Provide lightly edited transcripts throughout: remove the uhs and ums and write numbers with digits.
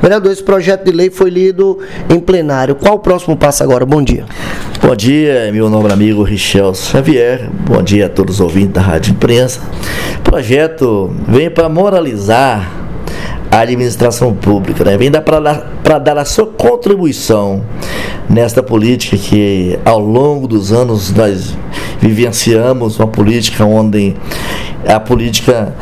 Vereador, esse projeto de lei foi lido em plenário. Qual o próximo passo agora? Bom dia. Bom dia, meu nobre amigo Richel Xavier. Bom dia a todos os ouvintes da Rádio Imprensa. O projeto vem para moralizar a administração pública, né? Vem para dar a sua contribuição nesta política que ao longo dos anos nós vivenciamos, uma política onde a política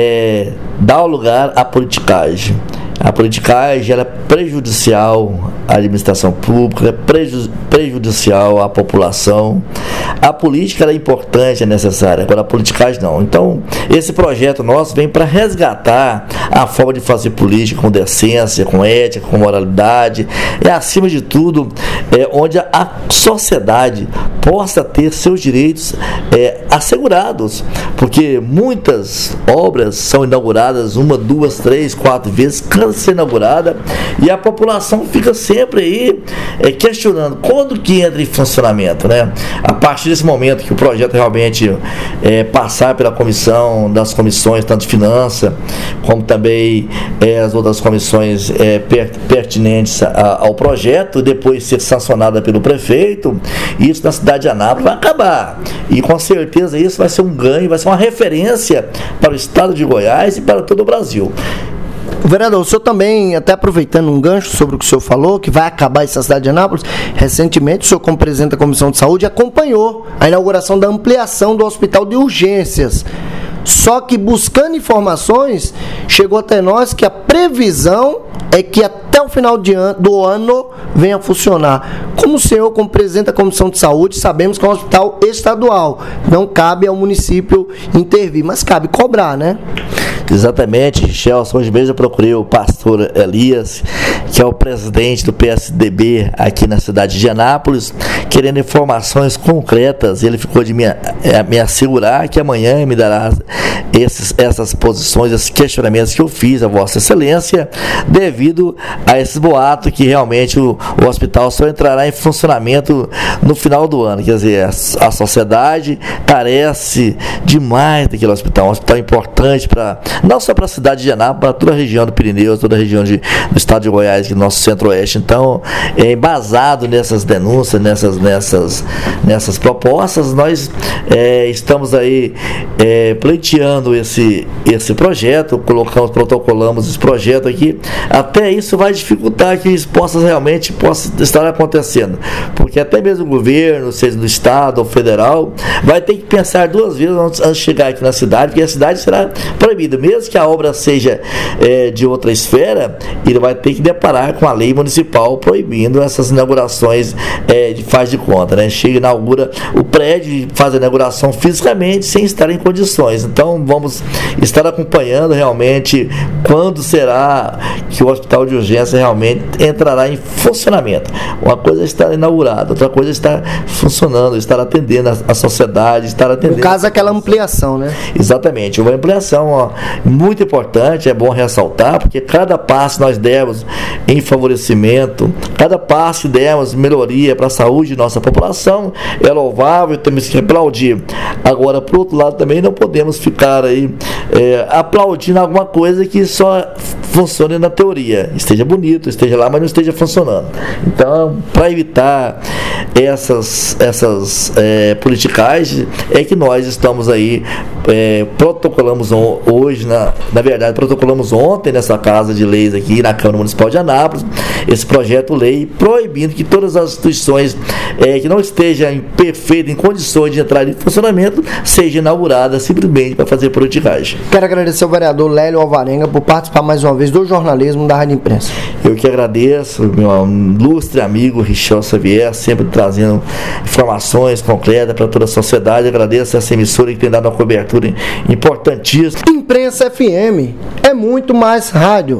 dá lugar à politicagem. A politicagem ela é prejudicial à administração pública, é prejudicial à população. A política ela é importante, é necessária, agora a politicagem não. Então, esse projeto nosso vem para resgatar a forma de fazer política com decência, com ética, com moralidade, e acima de tudo, onde a sociedade possa ter seus direitos assegurados, porque muitas obras são inauguradas 1, 2, 3, 4 vezes, cansa de ser inaugurada, e a população fica sempre aí questionando quando que entra em funcionamento, né? A partir desse momento que o projeto realmente passar pela das comissões, tanto de finanças, como também as outras comissões pertinentes ao projeto, depois ser sancionada pelo prefeito, isso na cidade de Anápolis vai acabar, e com certeza isso vai ser um ganho, vai ser uma referência para o estado de Goiás e para todo o Brasil. Vereador, o senhor também, até aproveitando um gancho sobre o que o senhor falou, que vai acabar essa cidade de Anápolis, recentemente o senhor, como presidente da Comissão de Saúde, acompanhou a inauguração da ampliação do Hospital de Urgências. Só que, buscando informações, chegou até nós que a previsão é que até o final do ano venha a funcionar. Como o senhor, como presidente da Comissão de Saúde, sabemos que é um hospital estadual, não cabe ao município intervir, mas cabe cobrar, né? Exatamente, Chelson. Hoje mesmo eu procurei o pastor Elias, que é o presidente do PSDB aqui na cidade de Anápolis, querendo informações concretas. Ele ficou de me assegurar que amanhã me dará essas posições, esses questionamentos que eu fiz a Vossa Excelência, devido a esse boato que realmente o hospital só entrará em funcionamento no final do ano. Quer dizer, a sociedade carece demais daquele hospital, um hospital importante não só para a cidade de Anápolis, para toda a região do Pirineus, toda a região do estado de Goiás, que é o nosso centro-oeste. Então, embasado nessas denúncias, nessas propostas, nós estamos aí pleiteando esse projeto, protocolamos esse projeto aqui. Até isso vai dificultar que isso possa estar acontecendo, porque até mesmo o governo, seja do estado ou federal, vai ter que pensar duas vezes antes de chegar aqui na cidade, porque a cidade será proibida. Mesmo que a obra seja de outra esfera, ele vai ter que deparar com a lei municipal proibindo essas inaugurações faz de conta, né? Chega, inaugura o prédio e faz a inauguração fisicamente sem estar em condições. Então vamos estar acompanhando realmente quando será que o hospital de urgência realmente entrará em funcionamento. Uma coisa é estar inaugurado, outra coisa é estar funcionando, estar atendendo a sociedade, estar atendendo... No caso, aquela ampliação, né? Exatamente, uma ampliação muito importante, é bom ressaltar, porque cada passo nós demos em favorecimento, cada passo que demos melhoria para a saúde de nossa população é louvável, temos que aplaudir. Agora, por outro lado, também não podemos ficar aí aplaudindo alguma coisa que só funcione na teoria, esteja bonito, esteja lá, mas não esteja funcionando. Então, para evitar essas politicagens, é que nós estamos aí, protocolamos hoje, na verdade, protocolamos ontem nessa Casa de Leis aqui na Câmara Municipal de Anápolis, esse projeto-lei proibindo que todas as instituições que não estejam em condições de entrar em funcionamento sejam inauguradas simplesmente para fazer politicagem. Quero agradecer ao vereador Lélio Alvarenga por participar mais uma vez do jornalismo da Rádio Imprensa. Eu que agradeço, meu ilustre amigo Richel Xavier, sempre trazendo informações concretas para toda a sociedade. Agradeço essa emissora que tem dado uma cobertura importantíssima. Imprensa FM é muito mais rádio.